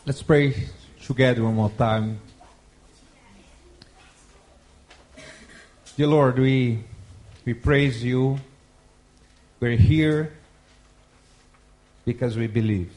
Let's pray together one more time. Dear Lord, we praise you. We're here because we believe.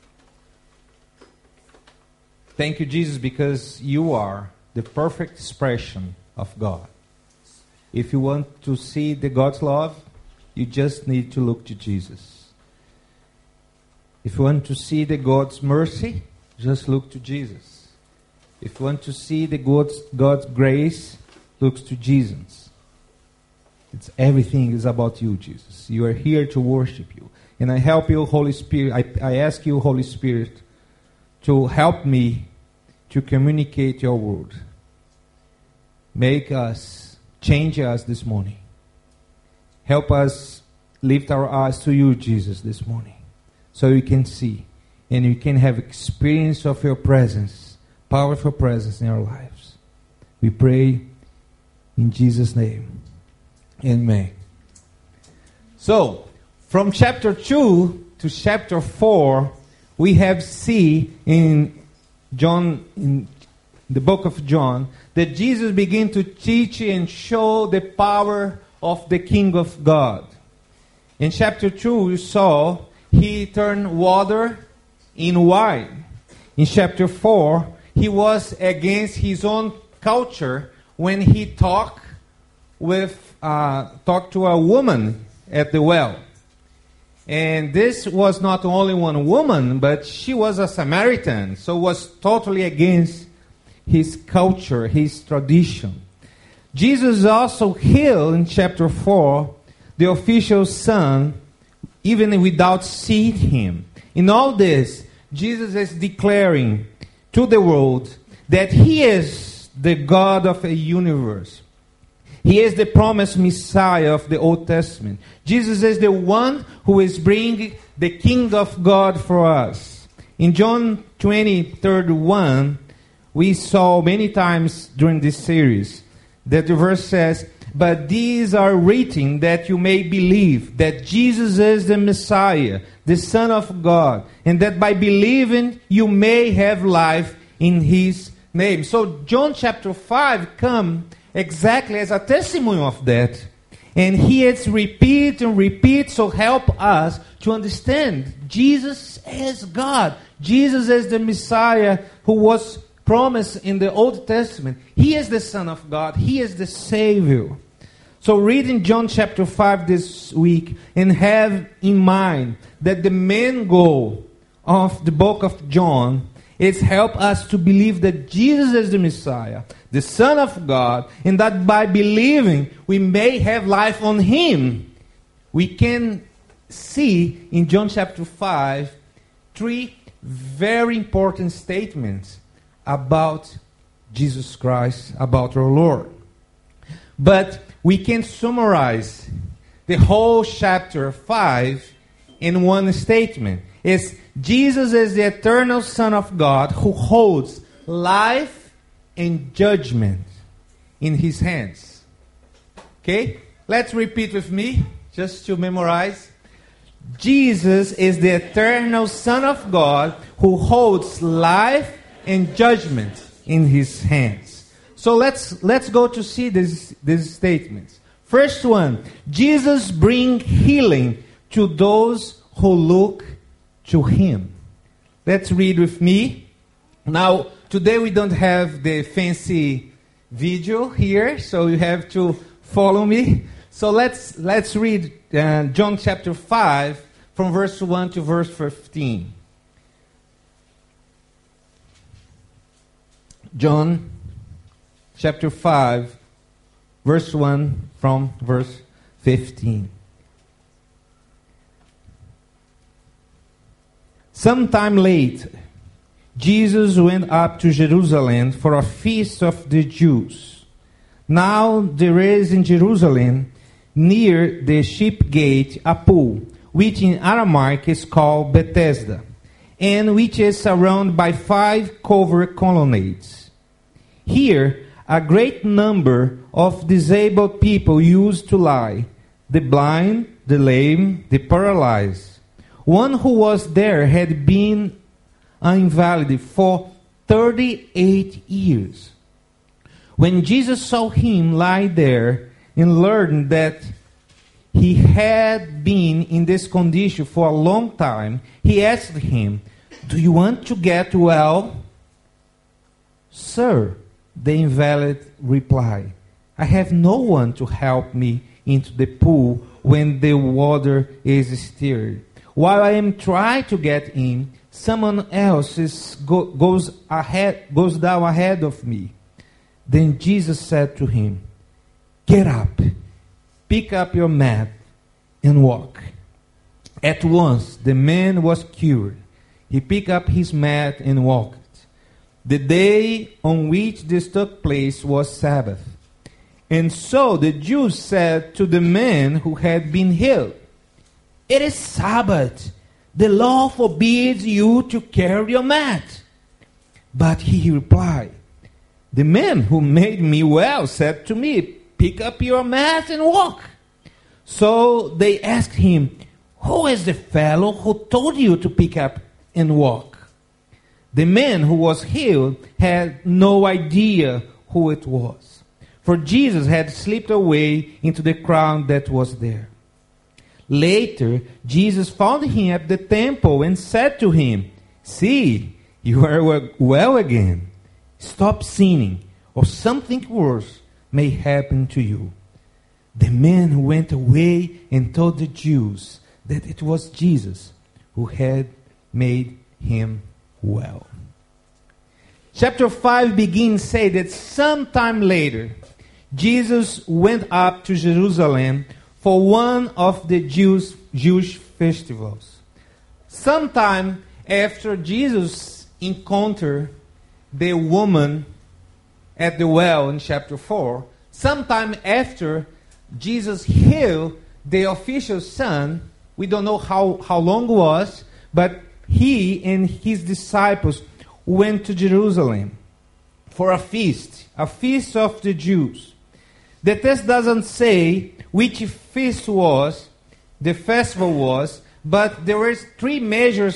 Thank you, Jesus, because you are the perfect expression of God. If you want to see the God's love, you just need to look to Jesus. If you want to see the God's mercy, just look to Jesus. If you want to see the God's grace, look to Jesus. Everything is about you, Jesus. You are here to worship you. And I help you, Holy Spirit. I ask you, Holy Spirit, to help me to communicate your word. Change us this morning. Help us lift our eyes to you, Jesus, this morning. So we can see and we can have experience of your presence, powerful presence in our lives. We pray in Jesus' name. Amen. So, from chapter 2 to chapter 4, we have seen in the book of John, that Jesus began to teach and show the power of the King of God. In chapter 2, we saw he turned water in wine. In chapter 4, he was against his own culture when he talked to a woman at the well. And this was not only one woman, but she was a Samaritan, so was totally against his culture, his tradition. Jesus also healed in chapter 4 the official's son, even without seeing him. In all this, Jesus is declaring to the world that he is the God of a universe. He is the promised Messiah of the Old Testament. Jesus is the one who is bringing the King of God for us. In John 20:31, we saw many times during this series that the verse says, "But these are written that you may believe that Jesus is the Messiah, the Son of God, and that by believing you may have life in his name." So John chapter 5 comes exactly as a testimony of that. And he is repeat and repeat, so help us to understand Jesus is God. Jesus is the Messiah who was promised in the Old Testament. He is the Son of God. He is the Savior. So reading John chapter 5 this week and have in mind that the main goal of the book of John is help us to believe that Jesus is the Messiah, the Son of God, and that by believing we may have life on him. We can see in John chapter 5 three very important statements about Jesus Christ, about our Lord. But we can summarize the whole chapter 5 in one statement. It's Jesus is the eternal Son of God who holds life and judgment in his hands. Okay? Let's repeat with me, just to memorize. Jesus is the eternal Son of God who holds life and judgment in his hands. So let's go to see these statements. First one, Jesus brings healing to those who look to him. Let's read with me. Now, today we don't have the fancy video here, so you have to follow me. So let's read John chapter 5 from verse 1 to verse 15. John chapter 5, verse 1 from verse 15. Sometime later, Jesus went up to Jerusalem for a feast of the Jews. Now there is in Jerusalem, near the sheep gate, a pool, which in Aramaic is called Bethesda, and which is surrounded by 5 covered colonnades. Here, a great number of disabled people used to lie, the blind, the lame, the paralyzed. One who was there had been an invalid for 38 years. When Jesus saw him lie there and learned that he had been in this condition for a long time, he asked him, "Do you want to get well?" "Sir," the invalid replied, "I have no one to help me into the pool when the water is stirred. While I am trying to get in, someone else goes down ahead of me." Then Jesus said to him, "Get up, pick up your mat, and walk." At once the man was cured. He picked up his mat and walked. The day on which this took place was Sabbath. And so the Jews said to the man who had been healed, "It is Sabbath. The law forbids you to carry your mat." But he replied, "The man who made me well said to me, 'Pick up your mat and walk.'" So they asked him, "Who is the fellow who told you to pick up and walk?" The man who was healed had no idea who it was, for Jesus had slipped away into the crowd that was there. Later, Jesus found him at the temple and said to him, "See, you are well again. Stop sinning, or something worse may happen to you." The man went away and told the Jews that it was Jesus who had made him well. Chapter 5 begins say that sometime later, Jesus went up to Jerusalem for one of the Jewish festivals. Sometime after Jesus encountered the woman at the well in chapter 4, sometime after Jesus healed the official's son, we don't know how long it was, but he and his disciples went to Jerusalem for a feast of the Jews. The text doesn't say which feast the festival was, but there were three major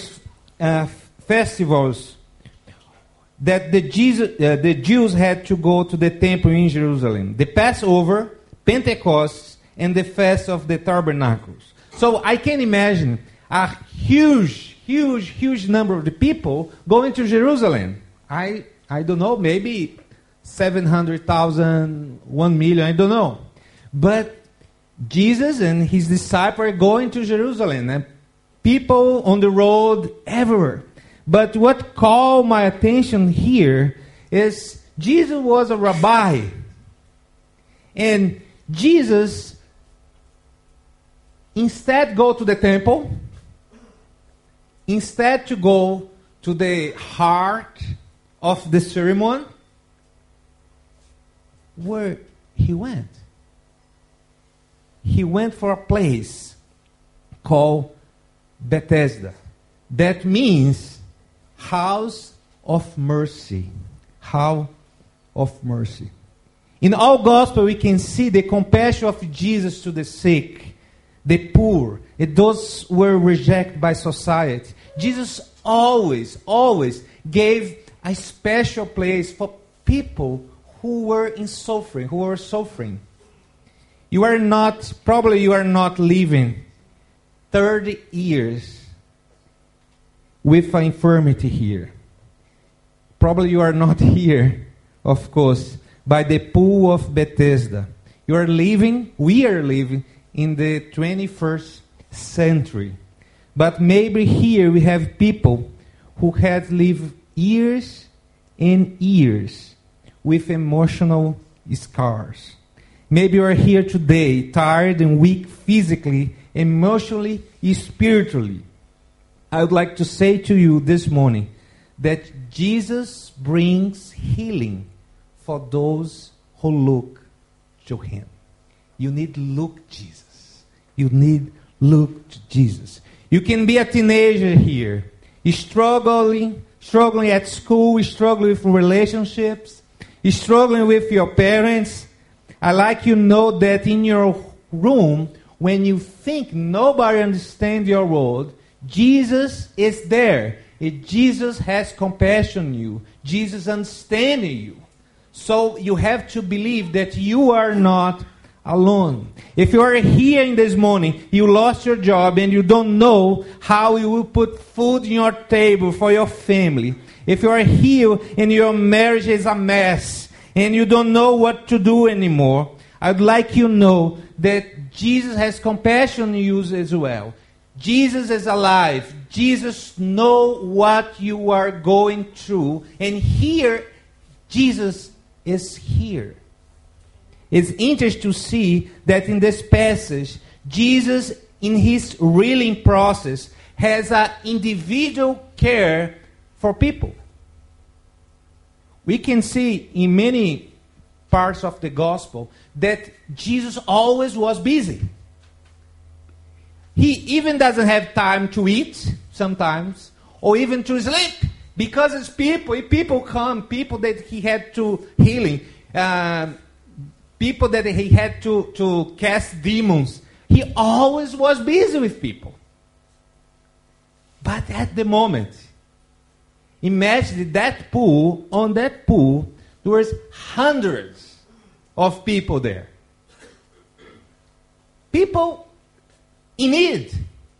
festivals that the Jews had to go to the temple in Jerusalem: the Passover, Pentecost, and the Fest of the Tabernacles. So I can imagine a huge number of the people going to Jerusalem. I don't know, maybe 700,000, 1 million, I don't know. But Jesus and his disciples are going to Jerusalem, and people on the road everywhere. But what caught my attention here is Jesus was a rabbi. And Jesus instead go to the temple, instead to go to the heart of the ceremony, where he went. He went for a place called Bethesda. That means house of mercy. House of mercy. In all gospel, we can see the compassion of Jesus to the sick, the poor, and those who were rejected by society. Jesus always gave a special place for people who were suffering. You are not living 30 years with an infirmity here. Probably you are not here, of course, by the pool of Bethesda. We are living in the 21st century. But maybe here we have people who had lived years and years with emotional scars. Maybe you are here today, tired and weak physically, emotionally, spiritually. I would like to say to you this morning that Jesus brings healing for those who look to him. You need to look Jesus. You need look to Jesus. You can be a teenager here, struggling at school, struggling with relationships, struggling with your parents. I like you know that in your room, when you think nobody understands your world, Jesus is there. Jesus has compassion on you. Jesus understands you. So you have to believe that you are not alone. If you are here in this morning, you lost your job and you don't know how you will put food in your table for your family. If you are here and your marriage is a mess and you don't know what to do anymore, I'd like you to know that Jesus has compassion on you as well. Jesus is alive. Jesus knows what you are going through. And here, Jesus is here. It's interesting to see that in this passage, Jesus, in his healing process, has an individual care for people. We can see in many parts of the gospel that Jesus always was busy. He even doesn't have time to eat sometimes, or even to sleep, because it's people come, people that he had to healing, people that he had to cast demons. He always was busy with people. But at the moment, imagine that pool, on that pool, there was hundreds of people there. People in need.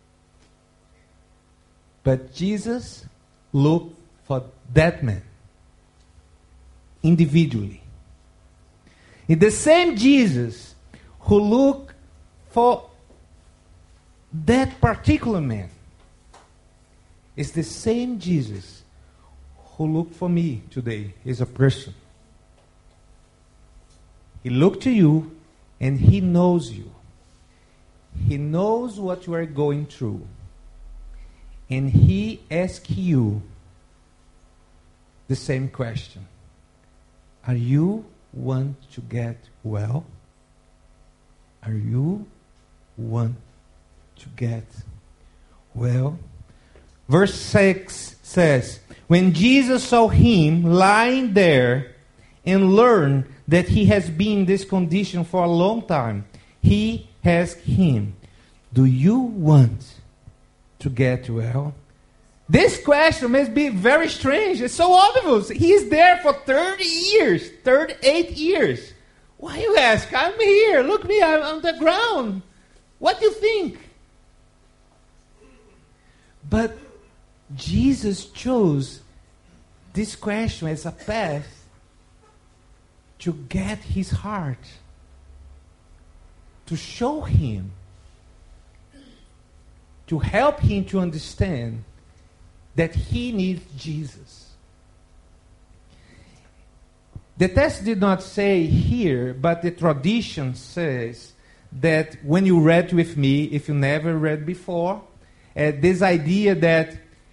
But Jesus looked for that man individually. It's the same Jesus who looked for that particular man. It's the same Jesus who looked for me today as a person. He looked to you and he knows you. He knows what you are going through. And he asks you the same question. Are you want to get well? Are you want to get well? Verse 6 says, when Jesus saw him lying there and learned that he has been in this condition for a long time, he asked him, do you want to get well? This question must be very strange. It's so obvious. He is there for 30 years, 38 years. Why you ask? I'm here. Look me, I'm on the ground. What do you think? But Jesus chose this question as a path to get his heart, to show him, to help him to understand that he needs Jesus. The text did not say here, but the tradition says that when you read with me, if you never read before, this idea that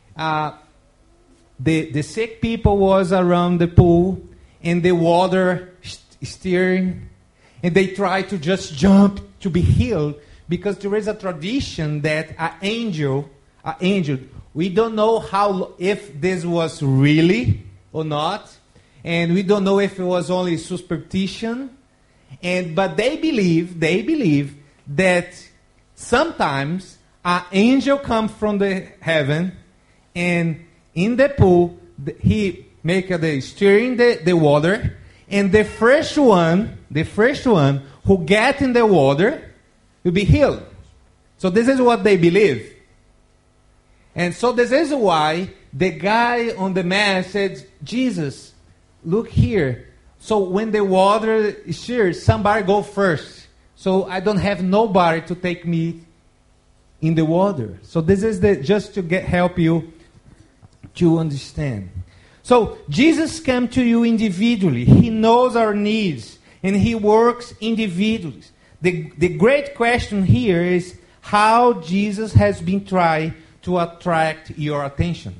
the sick people was around the pool and the water stirring, and they try to just jump to be healed, because there is a tradition that an angel, we don't know if this was really or not, and we don't know if it was only superstition, but they believe that sometimes an angel comes from the heaven, and in the pool he make the stirring the water, and the first one who get in the water will be healed. So this is what they believe. And so this is why the guy on the mat said, Jesus, look here. So when the water is stirred, somebody go first. So I don't have nobody to take me in the water. So this is just to help you to understand. So Jesus came to you individually. He knows our needs and he works individually. The great question here is how Jesus has been trying to attract your attention.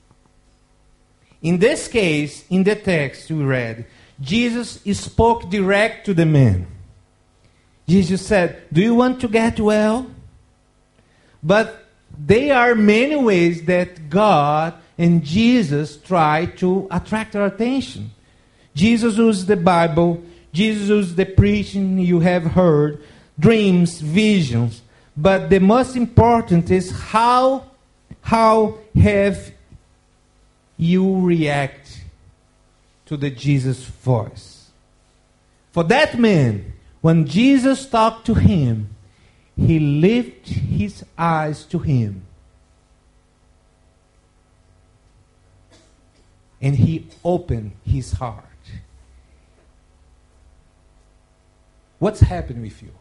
In this case, in the text we read, Jesus spoke direct to the man. Jesus said, do you want to get well? But there are many ways that God and Jesus try to attract our attention. Jesus used the Bible. Jesus used the preaching you have heard, dreams, visions. But the most important is how have you react to the Jesus voice. For that man, when Jesus talked to him, he lifted his eyes to him. And he opened his heart. What's happened with you?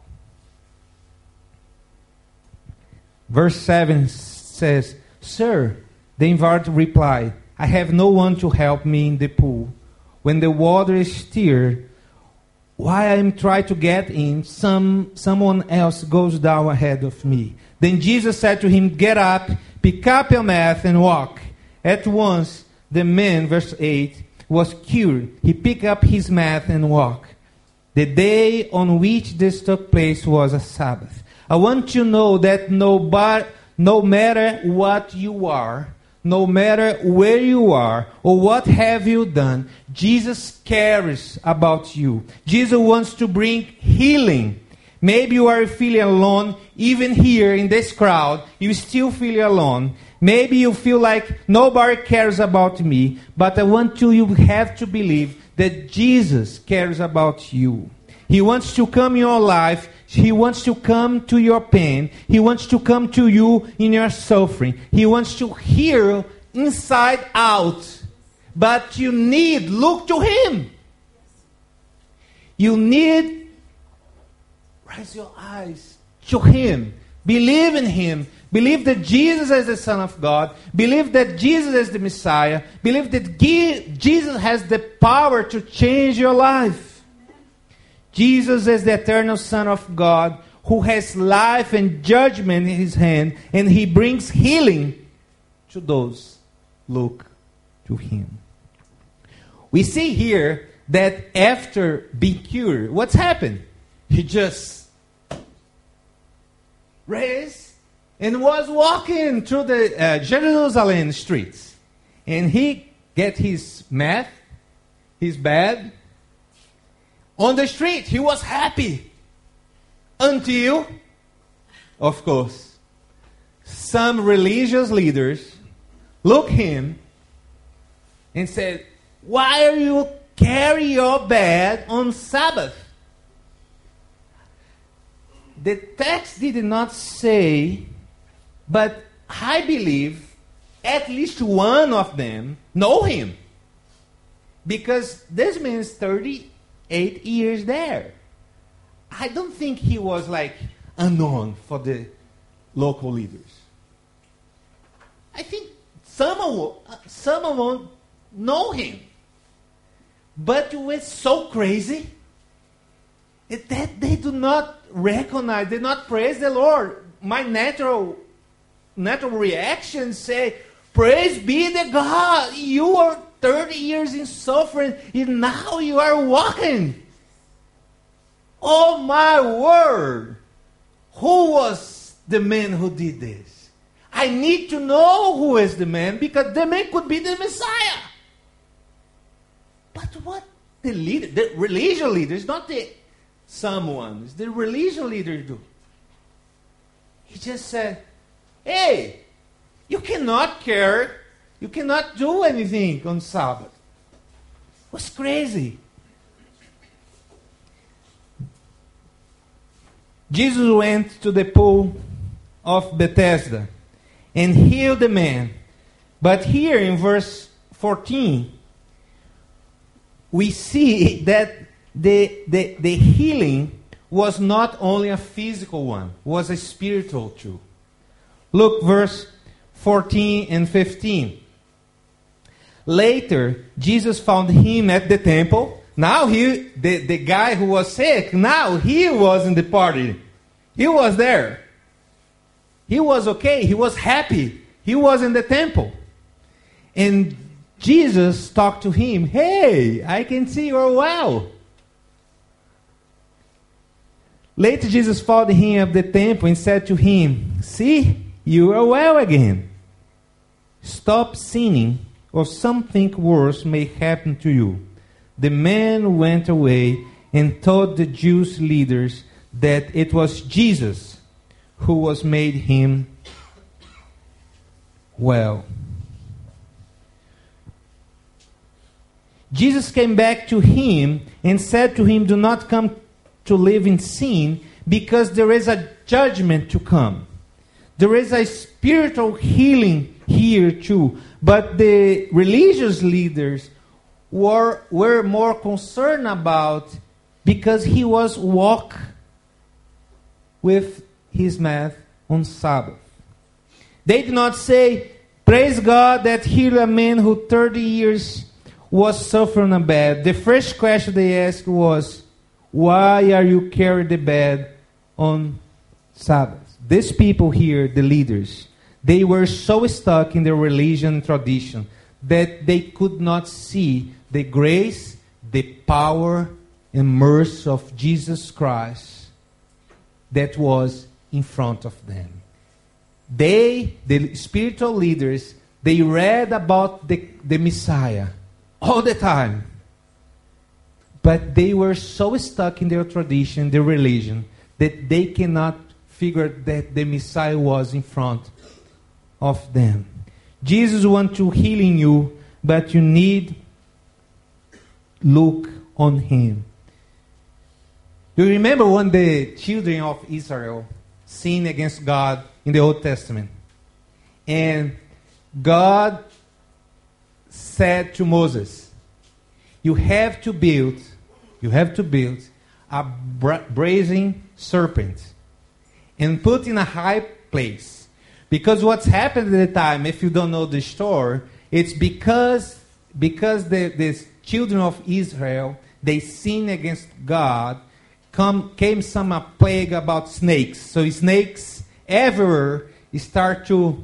Verse 7 says, Sir, the invited replied, I have no one to help me in the pool. When the water is stirred, while I am trying to get in, someone else goes down ahead of me. Then Jesus said to him, Get up, pick up your mat and walk. At once, the man, verse 8, was cured. He picked up his mat and walked. The day on which this took place was a Sabbath. I want you to know that no matter what you are, no matter where you are, or what have you done, Jesus cares about you. Jesus wants to bring healing. Maybe you are feeling alone, even here in this crowd, you still feel alone. Maybe you feel like nobody cares about me, but I want you have to believe that Jesus cares about you. He wants to come in your life. He wants to come to your pain. He wants to come to you in your suffering. He wants to heal inside out. But you need, look to Him. You need, raise your eyes to Him. Believe in Him. Believe that Jesus is the Son of God. Believe that Jesus is the Messiah. Believe that Jesus has the power to change your life. Jesus is the eternal Son of God who has life and judgment in His hand, and He brings healing to those who look to Him. We see here that after being cured, what's happened? He just raised and was walking through the Jerusalem streets. And he get his mat, his bed, on the street. He was happy. Until, of course, some religious leaders looked him and said, why are you carrying your bed on Sabbath? The text did not say, but I believe at least one of them know him. Because this means 38 years there. I don't think he was like unknown for the local leaders. I think some of them know him. But it was so crazy that they do not recognize, they not praise the Lord. My natural reaction say, praise be the God. You are 30 years in suffering, and now you are walking. Oh my word! Who was the man who did this? I need to know who is the man, because the man could be the Messiah. But what the religious leaders, not the someones, the religious leaders do. He just said, hey, you cannot care. You cannot do anything on Sabbath. It was crazy. Jesus went to the pool of Bethesda and healed the man. But here in verse 14, we see that the healing was not only a physical one, was a spiritual too. Look, verse 14 and 15. Later, Jesus found him at the temple. Now the guy who was sick, now he was in the party. He was there. He was okay. He was happy. He was in the temple. And Jesus talked to him. Hey, I can see you're well. Later, Jesus found him at the temple and said to him, see, you are well again. Stop sinning, or something worse may happen to you. The man went away and told the Jewish leaders that it was Jesus who was made him well. Jesus came back to him and said to him, "Do not come to live in sin, because there is a judgment to come." There is a spiritual healing here too. But the religious leaders were more concerned about, because he was walk with his mat on Sabbath. They did not say, "Praise God that healed a man who 30 years was suffering a bed." The first question they asked was, "Why are you carrying the bed on Sabbath?" These people here, the leaders, they were so stuck in their religion tradition that they could not see the grace, the power, and mercy of Jesus Christ that was in front of them. They, the spiritual leaders, they read about the Messiah all the time. But they were so stuck in their tradition, their religion, that they cannot figure that the Messiah was in front of them. Jesus wants to heal in you, but you need look on him. Do you remember when the children of Israel sinned against God in the Old Testament? And God said to Moses, you have to build a brazen serpent and put in a high place. Because what's happened at the time, if you don't know the story, it's because the children of Israel, they sinned against God, came some plague about snakes. So snakes everywhere start to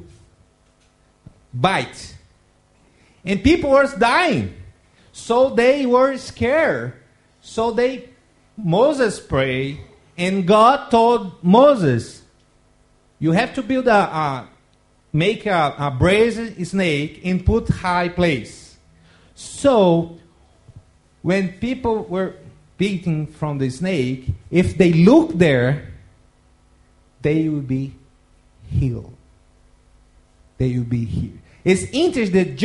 bite. And people were dying. So they were scared. So Moses prayed, and God told Moses, you have to build make a brazen snake and put high place. So when people were beating from the snake, if they look there, they will be healed. They will be healed. It's interesting that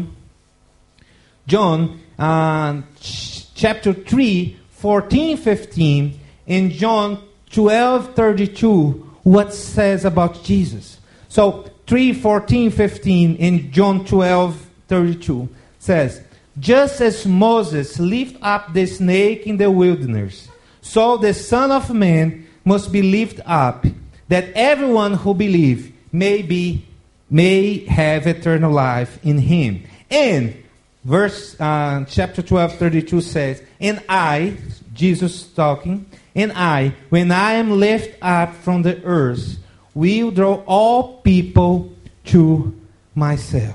John chapter 3, 14, 15, and John 12, 32, what says about Jesus. So 3, 14, 15, and John 12, 32 says, just as Moses lifted up the snake in the wilderness, so the Son of Man must be lifted up, that everyone who believes may have eternal life in him. And chapter 12, 32 says, and I, Jesus talking, and I, when I am lifted up from the earth, will draw all people to myself.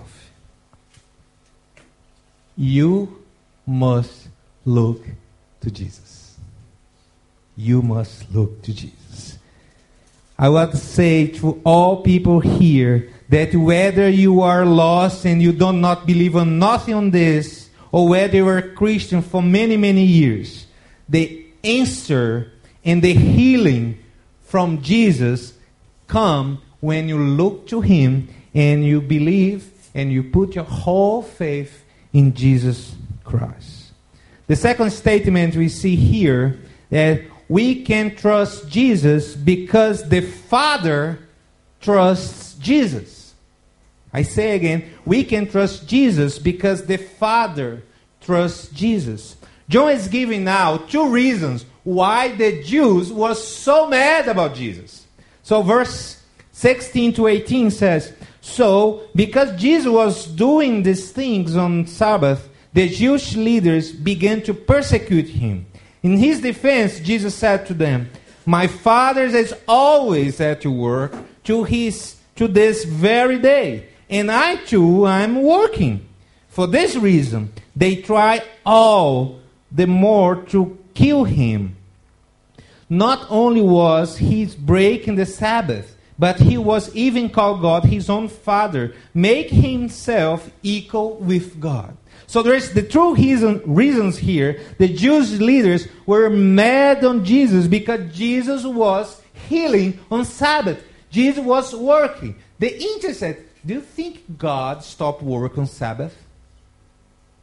You must look to Jesus. You must look to Jesus. I want to say to all people here that whether you are lost and you do not believe on nothing on this, or whether you are a Christian for many, many years, the answer and the healing from Jesus come when you look to him and you believe and you put your whole faith in Jesus Christ. The second statement we see here, that we can trust Jesus because the Father trusts Jesus. I say again, we can trust Jesus because the Father trusts Jesus. John is giving now two reasons why the Jews were so mad about Jesus. So verse 16 to 18 says, so because Jesus was doing these things on Sabbath, the Jewish leaders began to persecute him. In his defense, Jesus said to them, my Father is always at work to this very day, and I too am working. For this reason, they try all the more to kill him. Not only was he breaking the Sabbath, but he was even called God, his own Father, make himself equal with God. So there's the true reasons here. The Jewish leaders were mad on Jesus because Jesus was healing on Sabbath. Jesus was working. The interest said, do you think God stopped work on Sabbath?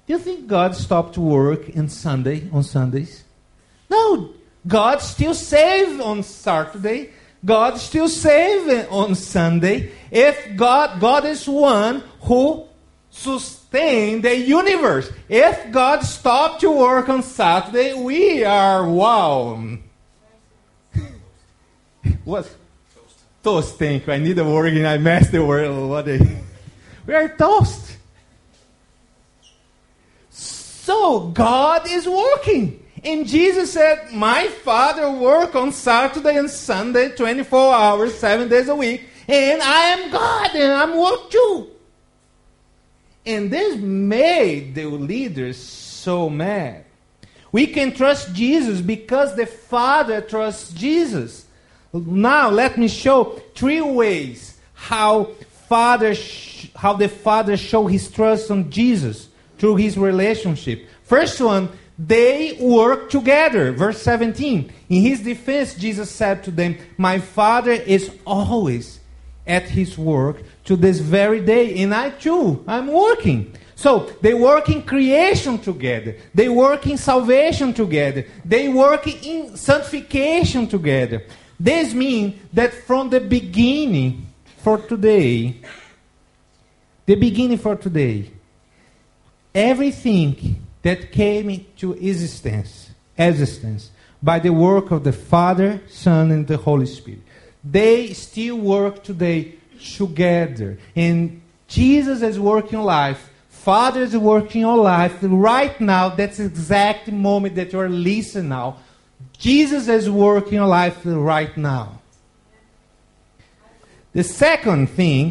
Do you think God stopped work on Sundays? No, God still saves on Saturday. God still saves on Sunday. If God is one who sustains the universe. If God stopped to work on Saturday, we are, wow. What? Toast, thank you. I need a word and I messed the word. We are toast. So God is working. And Jesus said, my Father works on Saturday and Sunday, 24 hours, 7 days a week. And I am God and I'm work too. And this made the leaders so mad. We can trust Jesus because the Father trusts Jesus. Now let me show 3 ways how the Father showed his trust on Jesus through his relationship. First one, they work together. Verse 17. In his defense, Jesus said to them, my Father is always at his work to this very day, and I too, I'm working. So, they work in creation together. They work in salvation together. They work in sanctification together. This means that from the beginning for today, everything that came into existence by the work of the Father, Son, and the Holy Spirit, they still work today together. And Jesus is working life. Father is working your life right now. That's the exact moment that you are listening now. Jesus is working your life right now. The second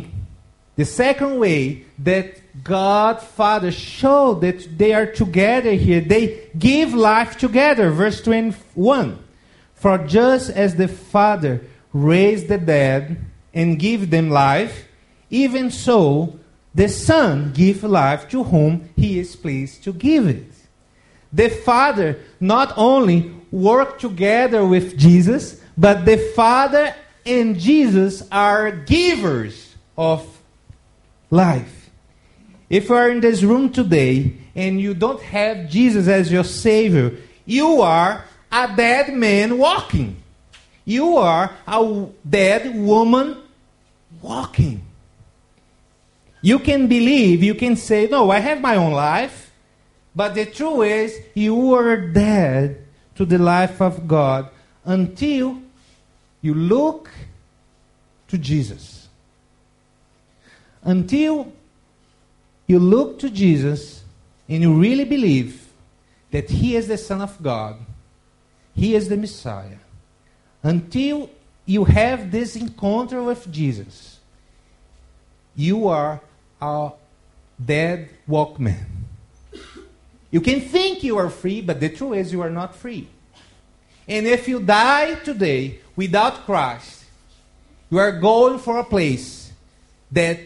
way that God, Father, showed that they are together here, they give life together. Verse 21. For just as the Father raised the dead and give them life, even so the Son gives life to whom he is pleased to give it. The Father not only worked together with Jesus, but the Father and Jesus are givers of life. If you are in this room today and you don't have Jesus as your Savior, you are a dead man walking. You are a dead woman walking. You can believe, you can say, no, I have my own life. But the truth is, you are dead to the life of God until you look to Jesus. Until you look to Jesus and you really believe that he is the Son of God, he is the Messiah. Until you have this encounter with Jesus, you are a dead walkman. You can think you are free, but the truth is you are not free. And if you die today without Christ, you are going for a place that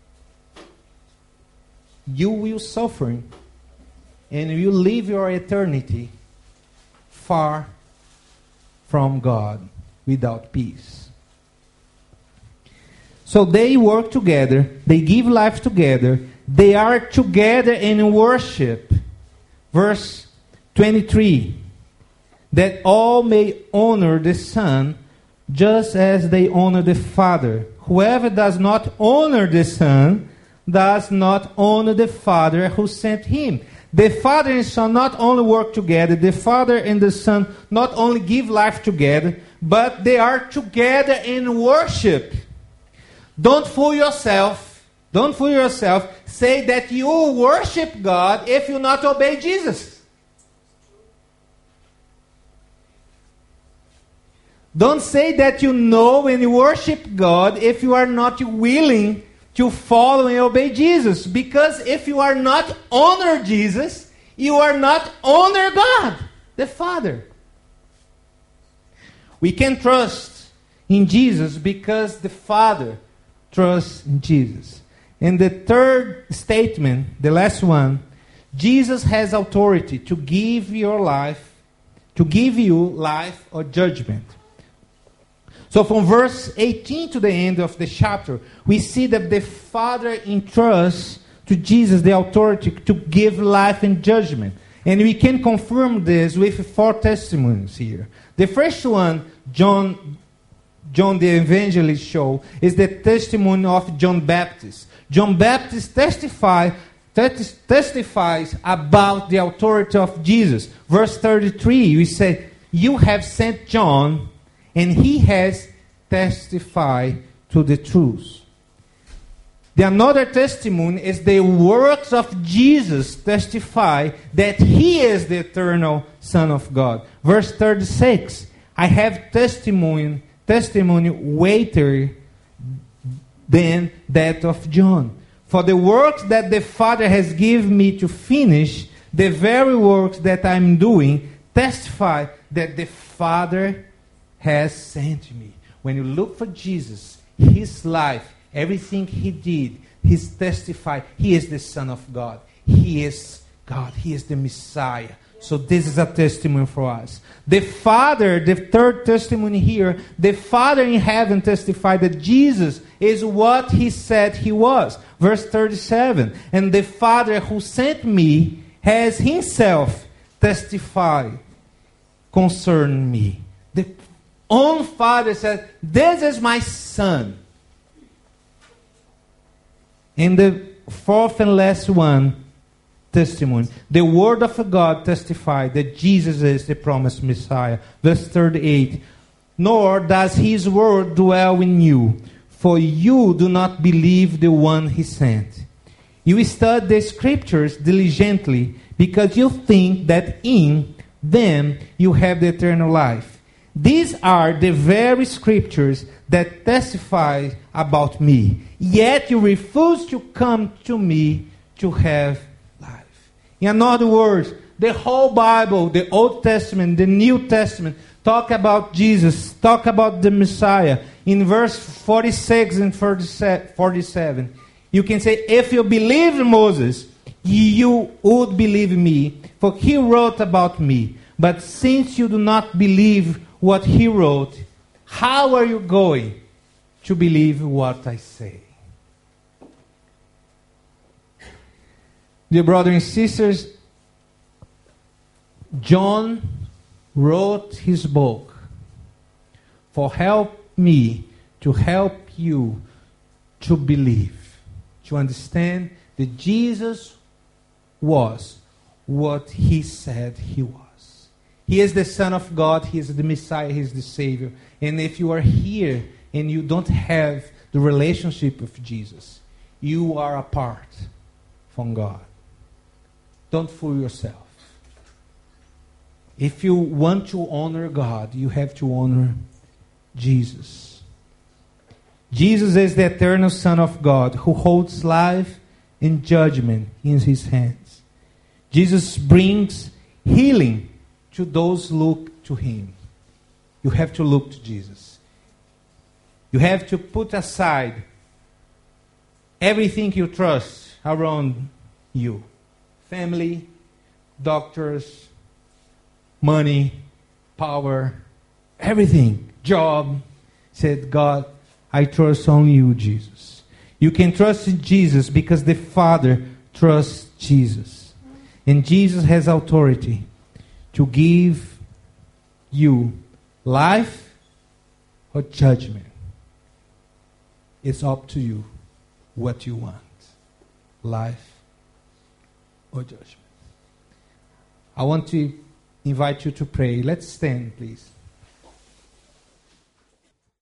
you will suffer and you live your eternity far from God without peace. So they work together, they give life together, they are together in worship. Verse 23, that all may honor the Son just as they honor the Father. Whoever does not honor the Son does not honor the Father who sent him. The Father and Son not only work together, the Father and the Son not only give life together, but they are together in worship. Don't fool yourself. Don't fool yourself. Say that you worship God if you not obey Jesus. Don't say that you know and you worship God if you are not willing to follow and obey Jesus. Because if you are not honor Jesus, you are not honor God, the Father. We can trust in Jesus because the Father trusts in Jesus. And the third statement, the last one, Jesus has authority to give you life or judgment. So from verse 18 to the end of the chapter, we see that the Father entrusts to Jesus the authority to give life and judgment. And we can confirm this with 4 testimonies here. The first one, John the Evangelist show, is the testimony of John Baptist. John Baptist testifies about the authority of Jesus. Verse 33, we say, you have sent John, and he has testified to the truth. The another testimony is the works of Jesus testify that he is the eternal Son of God. Verse 36, I have testimony weightier than that of John. For the works that the Father has given me to finish, the very works that I am doing, testify that the Father has sent me. When you look for Jesus, his life, everything he did, he's testified, he is the Son of God. He is God. He is the Messiah. So this is a testimony for us. The Father, the third testimony here, the Father in heaven testified that Jesus is what he said he was. Verse 37, and the Father who sent me has himself testified concerning me. The own Father said, this is my Son. And the fourth and last one, testimony. The Word of God testified that Jesus is the promised Messiah. Verse 38, nor does his word dwell in you, for you do not believe the one he sent. You study the Scriptures diligently because you think that in them you have the eternal life. These are the very Scriptures that testify about me. Yet you refuse to come to me to have life. In other words, the whole Bible, the Old Testament, the New Testament, talk about Jesus, talk about the Messiah. In verse 46 and 47, you can say, if you believe Moses, you would believe me, for he wrote about me. But since you do not believe what he wrote, how are you going to believe what I say? Dear brothers and sisters, John wrote his book for help me to help you to believe, to understand that Jesus was what he said he was. He is the Son of God, he is the Messiah, he is the Savior. And if you are here and you don't have the relationship with Jesus, you are apart from God. Don't fool yourself. If you want to honor God, you have to honor Jesus. Jesus is the eternal Son of God who holds life and judgment in his hands. Jesus brings healing to those who look to him. You have to look to Jesus. You have to put aside everything you trust around you. Family, doctors, money, power, everything, job. Said, God, I trust on you, Jesus. You can trust in Jesus because the Father trusts Jesus. And Jesus has authority to give you life or judgment. It's up to you what you want. Life or judgment. I want to invite you to pray. Let's stand, please.